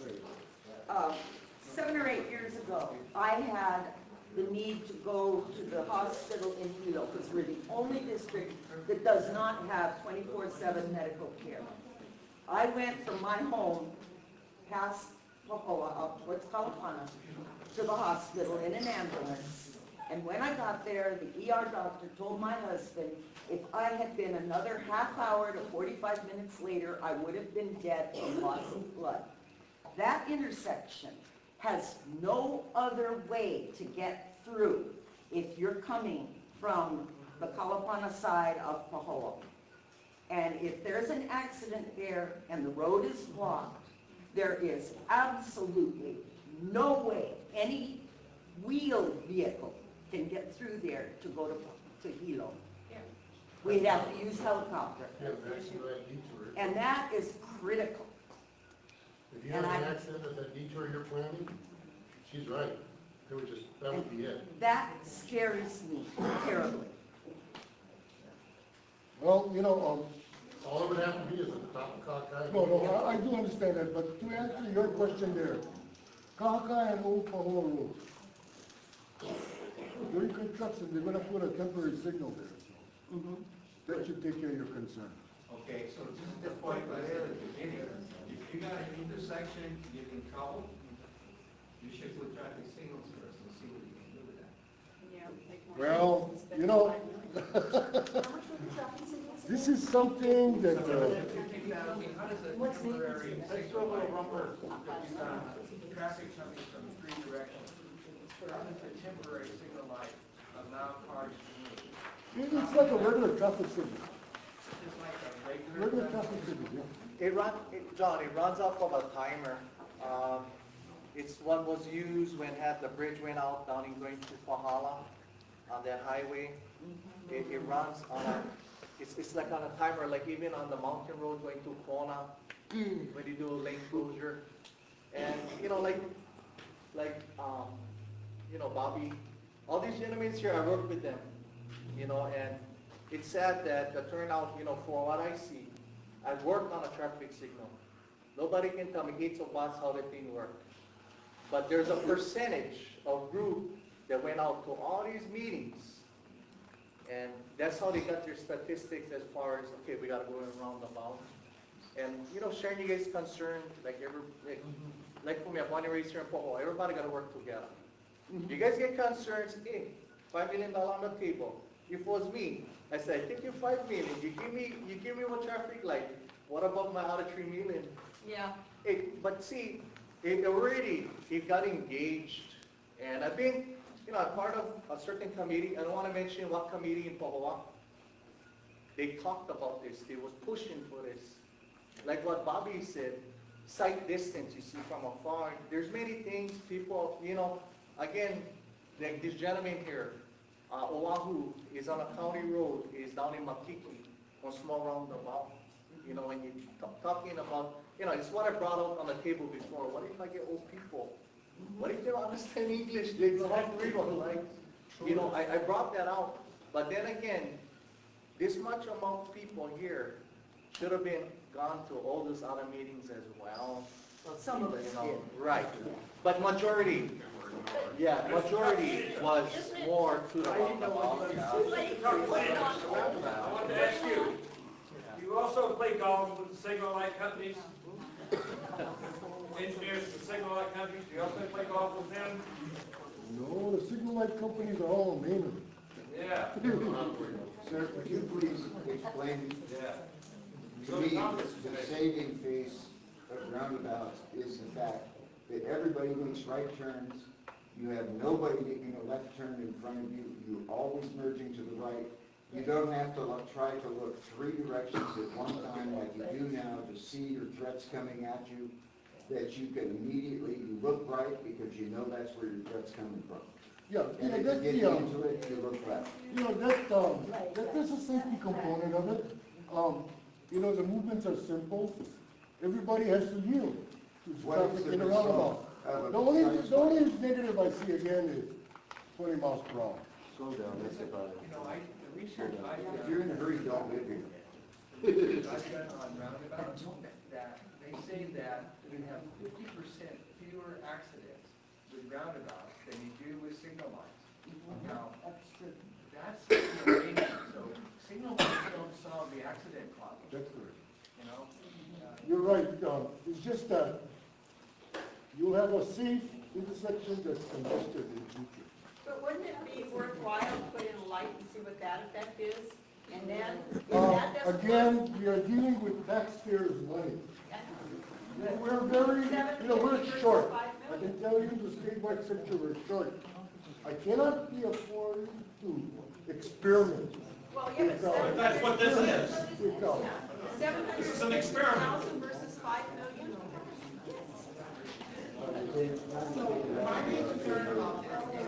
7 or 8 years ago, I had the need to go to the hospital in Hilo, because we're the only district that does not have 24/7 medical care. I went from my home past Pahoa, up towards Kalapana, to the hospital in an ambulance. And when I got there, the ER doctor told my husband, if I had been another half hour to 45 minutes later, I would have been dead from loss of blood. That intersection has no other way to get through if you're coming from the Kalapana side of Pahoa. And if there's an accident there and the road is blocked, there is absolutely no way any wheeled vehicle can get through there to go to Hilo. We'd have to use helicopter. Yeah, that's the right detour. And that is critical. If you have and an I- accident at that detour you're planning, she's right. It would just, that would be it. That scares me terribly. Well, you know, All it would have to be is at the top of Cockeye. no, I do understand that, but to answer your question there, Kaka and Old Pahoa Road, during construction, they're gonna put a temporary signal there. That should take care of your concern. Okay, so this is the point I said at the beginning. If you got an intersection, you get in trouble, you should put traffic signals first and see what you can do with that. Well, you know, this is something that, How does a temporary Let's throw a little rumble. Traffic coming from 3 directions. How does a temporary signal light allow cars to move? it's like a regular traffic signal, Just like a regular regular traffic. traffic signal, yeah. John, it runs off of a timer. It's what was used when had the bridge went out down in going to Pahala on that highway. It runs on a, it's like on a timer, like even on the mountain road going to Kona, when you do a lane closure. And, you know, Bobby, all these gentlemen here, I work with them, and it's sad that the turnout, for what I see, I worked on a traffic signal, Nobody can tell me 8 of us how the thing works. But there's a percentage of group that went out to all these meetings, and that's how they got their statistics as far as, okay, we gotta go in roundabout. And, you know, sharing you guys' concern, like for me, I'm running race here in Poho, everybody gotta work together. You guys get concerns, hey, $5 million on the table. If it was me, I said, I take you $5 million, you give me one traffic light. What about my other $3 million? Yeah. But see, it got engaged. And I've been, you know, I'm part of a certain committee. I don't want to mention what committee in Pohoa. They talked about this. They was pushing for this. Like what Bobby said, sight distance, you see from afar. There's many things people, you know, again, like this gentleman here, Oahu is on a county road, is down in Makiki, on small roundabout. You know, when you're talking about, you know, it's what I brought out on the table before. What if I get old people? What if they don't understand English? They don't have to read on, like, you know, I brought that out. But then again, this much amount of people here should have been gone to all those other meetings as well. Well, some of us did. Right. But majority was more to the roundabout. I wanted to ask you, you also play golf with the signal light companies? Engineers with the signal light companies, do you also play golf with them? No, the signal light companies are all Maynard. Yeah. Sir, could you please explain, Yeah. to me, the saving face of roundabouts is the fact that everybody makes right turns, you have nobody making a left turn in front of you, you're always merging to the right. You don't have to try to look 3 directions at one time like you do now to see your threats coming at you, that you can immediately, you look right because you know that's where your threat's coming from. Yeah, And yeah, if that's you the, get into it, you look left. you know, there's a safety component of it. You know, the movements are simple. Everybody has to yield to What is traffic the in a result roundabout. of a The only precise- negative I see again is 20 miles per hour. Slow down, that's about it. You know, the research I've done. If you're in a hurry, don't live here. I've done on roundabouts, that they say that you have 50% fewer accidents with roundabouts than you do with signal lights. Now, that's amazing. So signal lights don't solve the accident problem, That's correct. you know? You're right, it's just that you'll have a safe intersection that's congested in the future. But wouldn't it be worthwhile to put in a light and see what that effect is? And then, if that doesn't work, Again, we are dealing with taxpayers' money. We're very, you know, we're short. I can tell you the statewide sector, we're short. I cannot be afforded to experiment. well, yeah, but Without- That's what this is. without. This is an experiment. 750,000 versus 5 million? My main concern about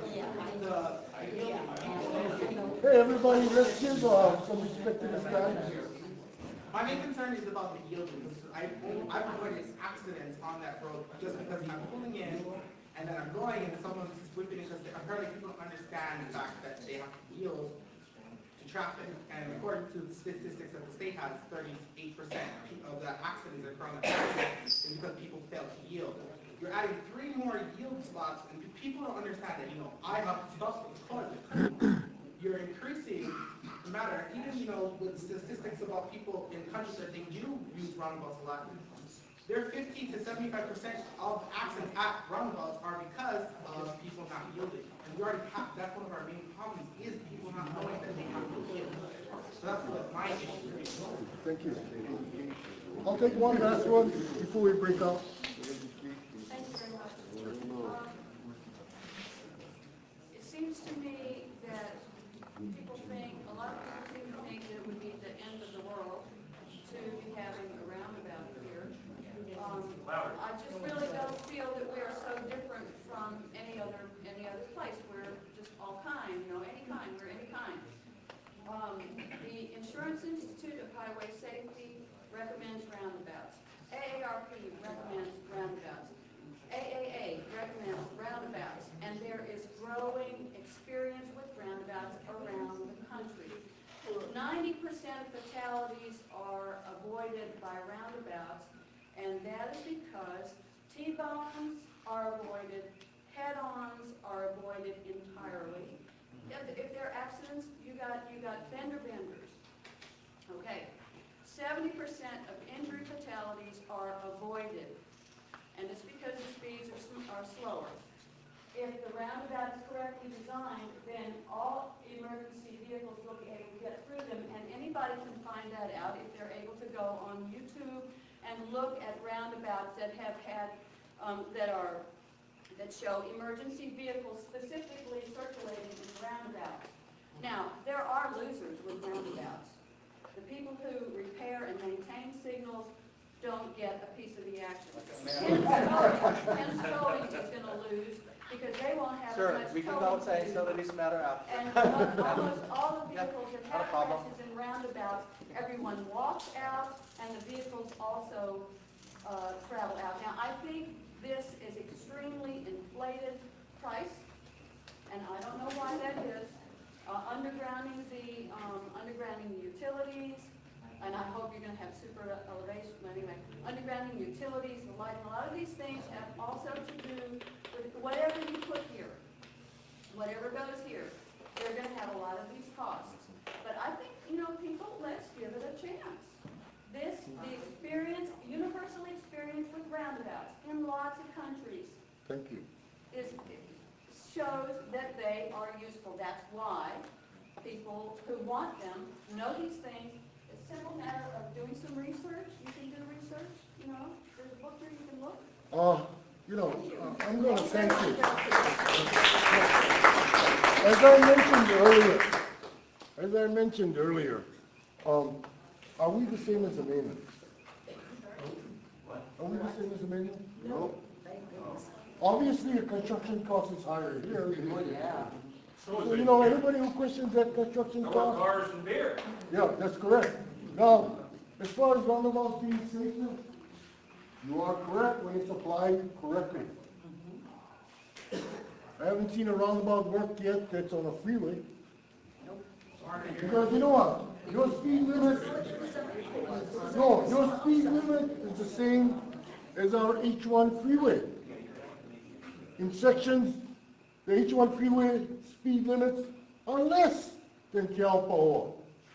this Hey, everybody, let's give some respect to this guy. my main concern is about the yielding. I've avoided accidents on that road just because I'm pulling in and then I'm going and someone's just whipping it because apparently people don't understand the fact that they have to yield to traffic. And according to the statistics that the state has, 38% of the accidents that occur on the traffic is because people fail to yield. You're adding 3 more yield spots, and people don't understand that, you know, I have to stop the car. You're increasing the matter, even, you know, with statistics about people in countries that they do use roundabouts a lot. There 50 to 75% of accidents at roundabouts are because of people not yielding. And we already have, that's one of our main problems, is people not knowing that they have to yield. So that's what my issue is. Thank you. I'll take one last one before we break up. Thank you very much. It seems to me that a lot of people seem to think that it would be the end of the world to be having a roundabout here. I just really don't feel that we are so different from any other place. We're just all kind, you know, any kind, we're any kind. The Insurance Institute of Highway Safety recommends roundabouts. AARP recommends roundabouts. AAA recommends roundabouts, and there is growing experience with roundabouts around the country. 90% of fatalities are avoided by roundabouts, And that is because T-bones are avoided, head-ons are avoided entirely. If there are accidents, you got fender benders. Okay, 70% of injury fatalities are avoided, and it's because the speeds are slower. If the roundabout is correctly designed, then all emergency vehicles will be able to get through them, and anybody can find that out if they're able to go on YouTube and look at roundabouts that have had, that show emergency vehicles specifically circulating in roundabouts. Now, there are losers with roundabouts. The people who repair and maintain signals don't get a piece of the action. Ken Scully is going to lose because they won't have Sure, as much we can towing go to outside do. so that this matter out. And almost all the vehicles that not a have problem. crashes in roundabouts, everyone walks out and the vehicles also travel out. Now, I think this is extremely inflated price, and I don't know why that is. Undergrounding the utilities, and I hope you're going to have super elevation, anyway, undergrounding utilities, the lighting, a lot of these things have also to do with whatever you put here, whatever goes here, they're going to have a lot of these costs. But I think, people, let's give it a chance. The experience, universal experience with roundabouts in lots of countries. Thank you. Shows that they are useful. That's why people who want them know these things. It's a simple matter of doing some research. You can do research, there's a book here you can look. I'm going to thank you. As I mentioned earlier, are we the same as the mainland? Are we the same as the mainland? No. Obviously, the construction cost is higher here. So, anybody who questions that construction cost? Cars and beer. Yeah, that's correct. Now, as far as roundabouts being safer, you are correct when it's applied correctly. I haven't seen a roundabout work yet that's on a freeway. Because you know what? Your speed limit is the same as our H1 freeway. In sections, the H1 freeway speed limits are less than Cal Pahoa.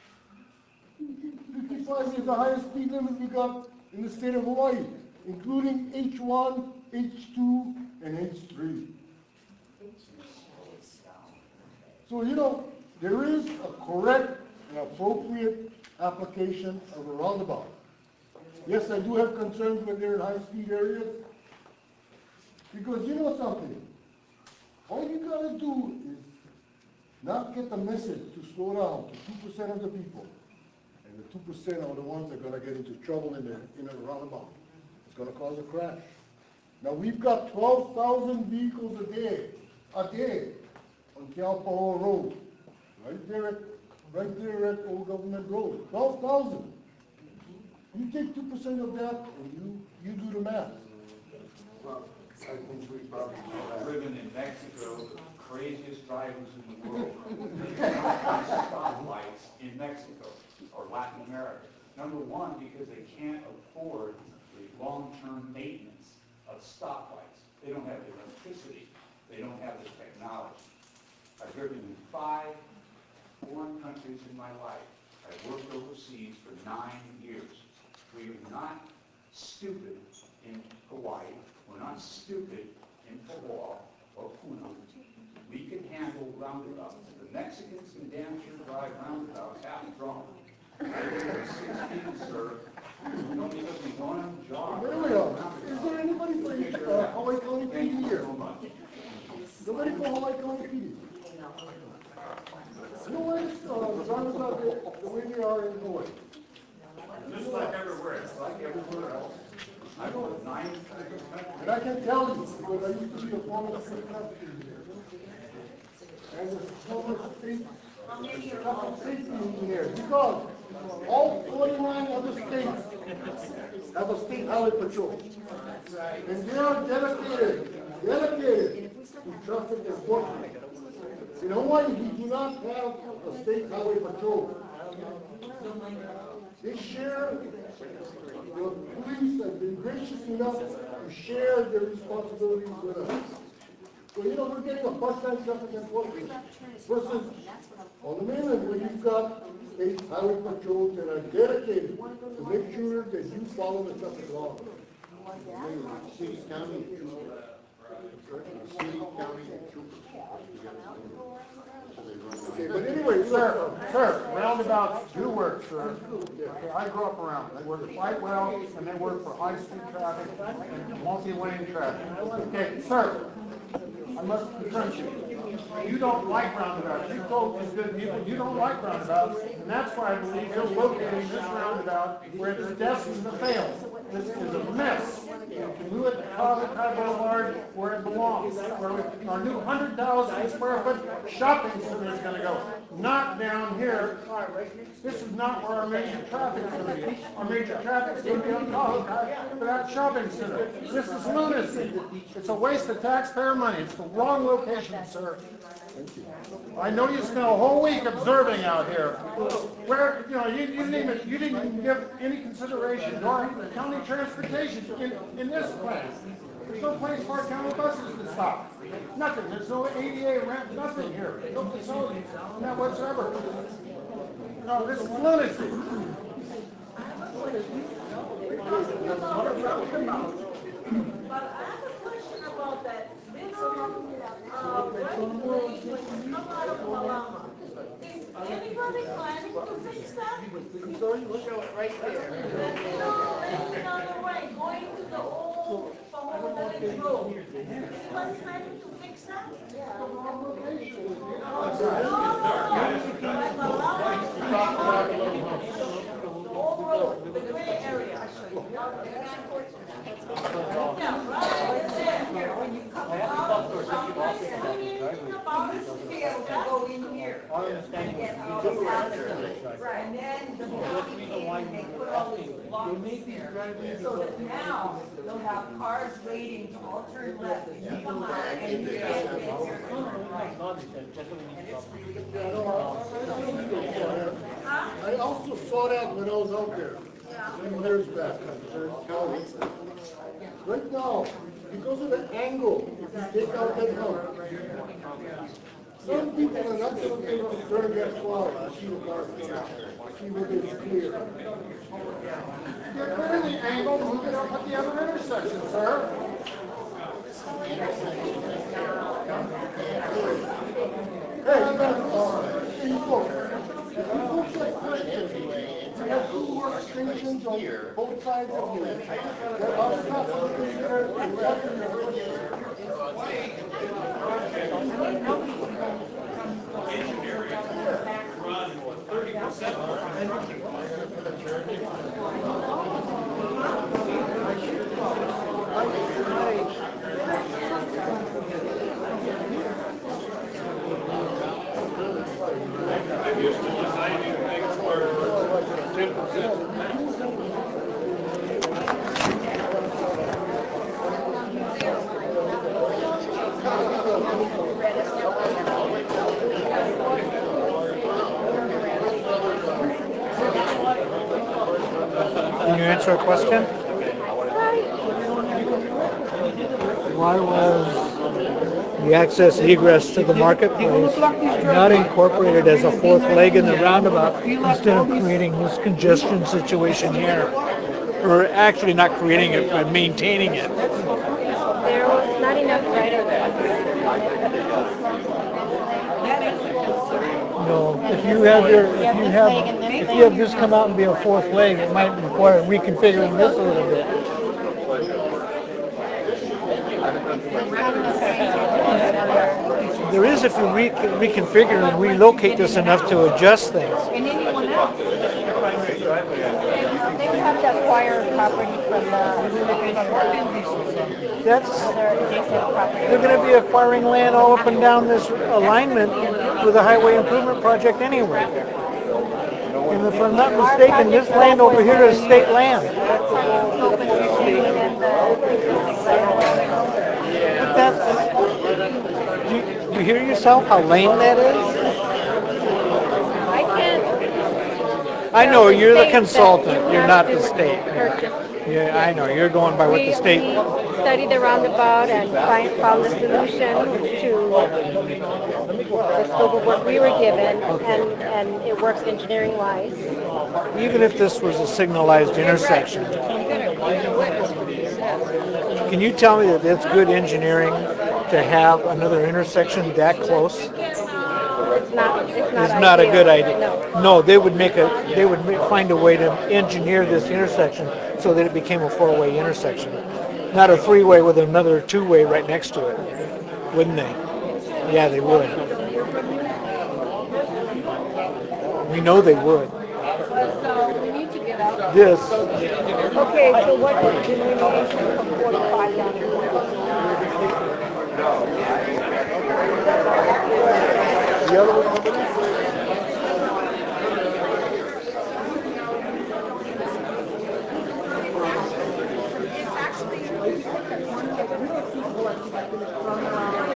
55 is the highest speed limit we got in the state of Hawaii, including H1, H2, and H3. So, there is a correct and appropriate application of a roundabout. Yes, I do have concerns when they're in high-speed areas, because you know something, all you gotta do is not get the message to slow down to 2% of the people, and the 2% are the ones that are gonna get into trouble in a roundabout. It's gonna cause a crash. Now, we've got 12,000 vehicles a day on Cal Pahoa Road, right there at Old Government Road, 12,000. You take 2% of that, and you do the math. Well, I think we probably know that. Driven in Mexico, the craziest drivers in the world. Stoplights in Mexico or Latin America. Number one, because they can't afford the long-term maintenance of stoplights. They don't have the electricity. They don't have the technology. I've driven in 5 foreign countries in my life. I've worked overseas for 9 years. We are not stupid in Hawaii. We're not stupid in Pahoa or Puna. We can handle roundabouts. The Mexicans can damn sure drive roundabouts half drunk. I live 16, sir. Don't because we want them job. There we are. Is there anybody from Hawaii County PD here? Nobody from Hawaii County PD? You know what? Roundabouts the way they are in Hawaii. Just like everywhere, it's like everywhere else. I go to 9 countries. And I can tell you, because I used to be a former state prosecutor there. As a former state safety engineer, because all 49 other states have a state highway patrol. And they are dedicated to traffic enforcement. In Hawaii, we do not have a state highway patrol. They share, the police have been gracious enough to share their responsibilities with us. So, we're getting a part-time traffic enforcement versus on the mainland where you've got state highway patrols that are dedicated to make sure that you follow the traffic law. City, county, and trooper. City, county, and trooper. Okay, but anyway, sir, roundabouts do work, sir. Okay, I grew up around them. They work quite well, and they work for high-speed traffic and multi-lane traffic. Okay, sir, I must confront you. You don't like roundabouts. You told these good people you don't like roundabouts, and that's why I believe you're locating this roundabout where it's destined to fail. This is a mess. You can move it to Cavite Boulevard where it belongs, where our new 100,000 square foot shopping center is going to go. Not down here. This is not where our major traffic is going to be. Our major traffic is going to be on Cavite for that shopping center. This is lunacy. It's a waste of taxpayer money. It's the wrong location, sir. I know you spent a whole week observing out here. Where, you didn't even give any consideration to our county transportation in this place. There's no place for our county buses to stop. Nothing. There's no ADA ramp, nothing here. No facilities, not whatsoever. No, this is lunacy. But I have a question about that middle, right lane when you come out of Palama. Is anybody planning to fix that? Show it right there. That middle lane on the right, going to the old Paloma Village Road. Is anybody planning to fix that? Old road, the gray area. Yeah, right there. When you come out, I'm not saying anything about it. To be able to go in here. And get out of the right. And then the county came and they put all these blocks there. So that now they'll have cars waiting to all turn left. And you come out and you get in here. And it's really I also saw that when I was out there, 10 years back. Right now, because of the angle, if you take out that hump, some people are not going to be able to turn that far to see the cars come out, see whether it's clear. Get rid of the angle, move it up at the other intersection, sir. Hey, folks like Christians, we have two more extensions on both sides of the lane. There are possibly there and Can you answer a question? Why was the access egress to the marketplace not incorporated as a fourth leg in the roundabout instead of creating this congestion situation here? Or actually not creating it, but maintaining it? There was not enough right-of-way. No, if you have this come out and be a fourth leg, it might require reconfiguring this a little bit. There is if you reconfigure and relocate this enough to adjust things. And anyone else? They would have to acquire property from They're going to be acquiring land all up and down this alignment with a highway improvement project anyway. And if I'm not mistaken, this land over here is state land. But that's, you hear yourself how lame that is? I can't I know, you're the state that consultant, you you're have not to the state. purchase. Yeah, I know, you're going by what the We state. studied the roundabout and found the solution to the scope of what we were given, and it works engineering-wise. Even if this was a signalized intersection, can you tell me that it's good engineering to have another intersection that close? It's not It's not a ideal. good idea. No. No, they would find a way to engineer this intersection so that it became a four-way intersection. Not a three-way with another two-way right next to it, wouldn't they? Yeah, they would. We know they would. So we need to get out. This, Okay, so what is the delineation from 45 down to 1? The other one,